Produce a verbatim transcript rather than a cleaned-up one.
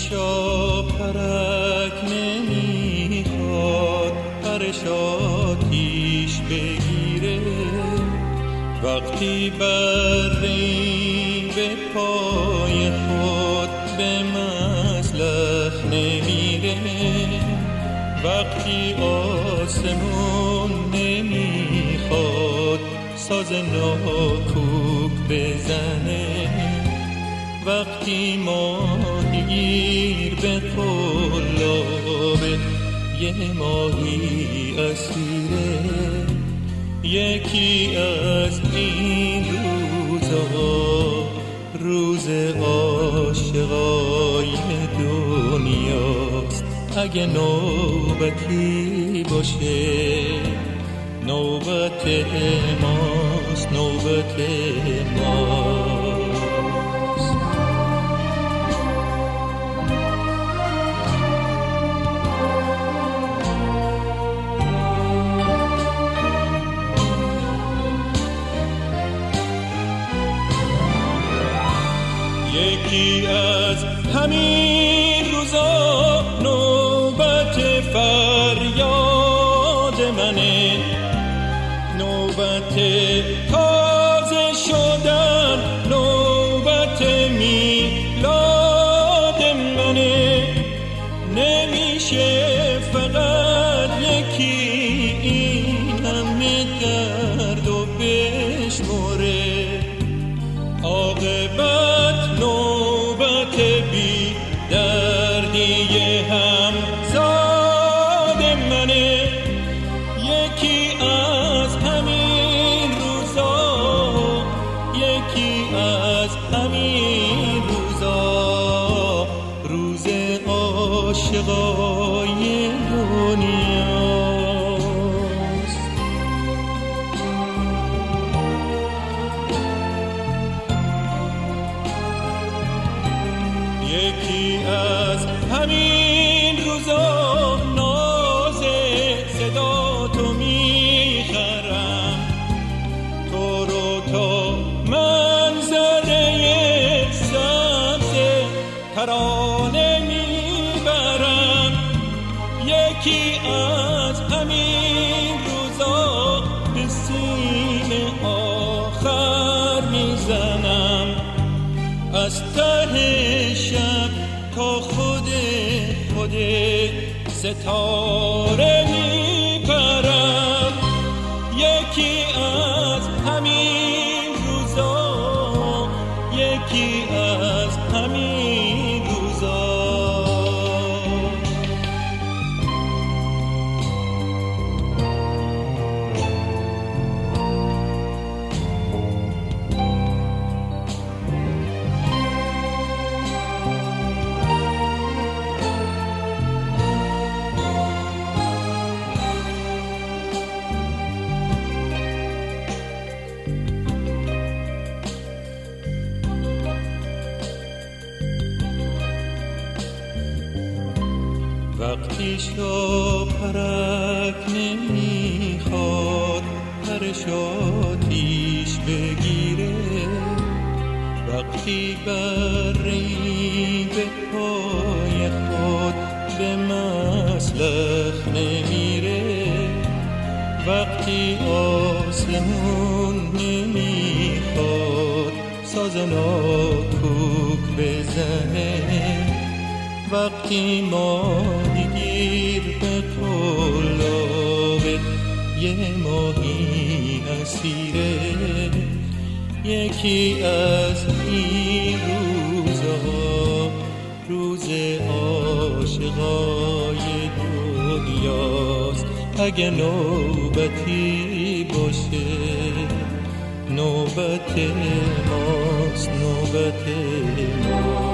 شاپرک نمیخواد پرش آتیش بگیره، وقتی بری به پای خود به مسلخ نمیره، وقتی آسمون نمیخواد ساز ناکوک بزنه، وقتی ماهیگیر به قلابه یه ماهی اسیره، یکی از این روزها روز عاشقای دنیاست. اگه نوبتی باشه نوبت ماست، نوبت ماست. یکی از همین روزا نوبت فریاد منه، نوبت تازه شدن، نوبت میلاد منه. نمیشه فقط یکی این همه درد و بشمره، عاقبت نوبت بی دردی هم زاد منه. یکی از همین روزا، یکی از همین روزا روز عاشقای دنیاست. یکی از همین روزا ناز صدا تو میخرم، تو رو تا منظره سبز ترانه میبرم. یکی از همین روزا به سیم آخر میزنم، از ته شب تا خود خود ستاره میپرم. یکی از همین روزا، یکی از همین روزا. وقتی شاپرک نمیخواد پرش آتیش بگیره، وقتی بری به پای خود به مسلخ نمیره، وقتی آسمون نمیخواد ساز ناکوک بزنه، وقتی ماهیگیر به قلابه یه ماهی اسیره، یکی از این روزها روز عاشقای دنیاست. اگه نوبتی باشه نوبت ماست، نوبت ماست.